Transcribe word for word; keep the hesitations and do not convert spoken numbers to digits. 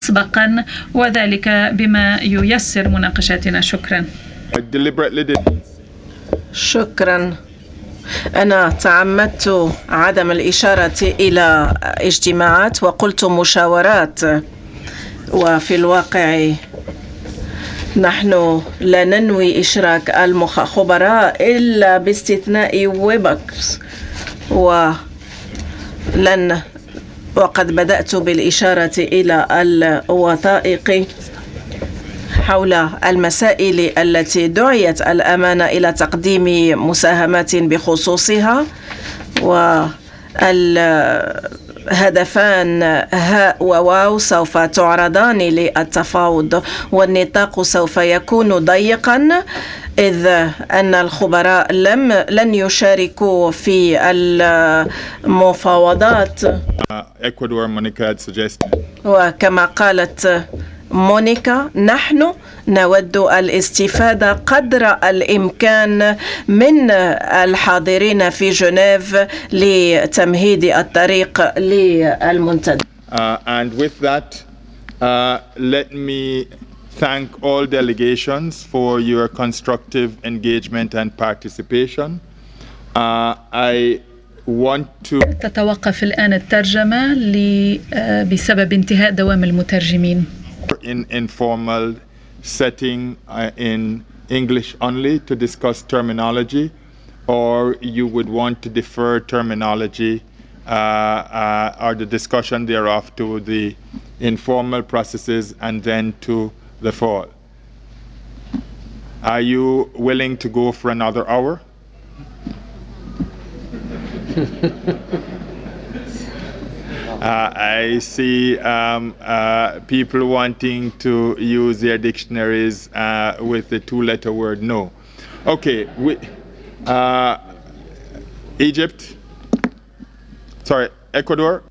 مسبقا وذلك بما ييسر مناقشتنا. شكرا. شكرا. أنا تعمدت عدم الإشارة إلى اجتماعات وقلت مشاورات، وفي الواقع نحن لا ننوي إشراك الخبراء إلا باستثناء ويبكس، ولن وقد بدأت بالإشارة إلى الوثائق حول المسائل التي دعيت الأمانة إلى تقديم مساهمات بخصوصها، والهدفان هاء وواو سوف تعرضان للتفاوض، والنطاق سوف يكون ضيقا إذ أن الخبراء لم لن يشاركوا في المفاوضات. وكما قالت مونيكا، نحن نود الاستفادة قدر الإمكان من الحاضرين في جنيف لتمهيد الطريق للمنتدى. Uh, and with that, uh, let me thank all delegations for your constructive engagement and participation. Uh, I want to تتوقف الآن الترجمة بسبب انتهاء دوام المترجمين. In informal setting uh, in English only to discuss terminology, or you would want to defer terminology uh, uh, or the discussion thereof to the informal processes and then to the fall. Are you willing to go for another hour? Uh, I see um, uh, people wanting to use their dictionaries uh, with the two-letter word no. Okay, we, uh, Egypt, sorry, Ecuador.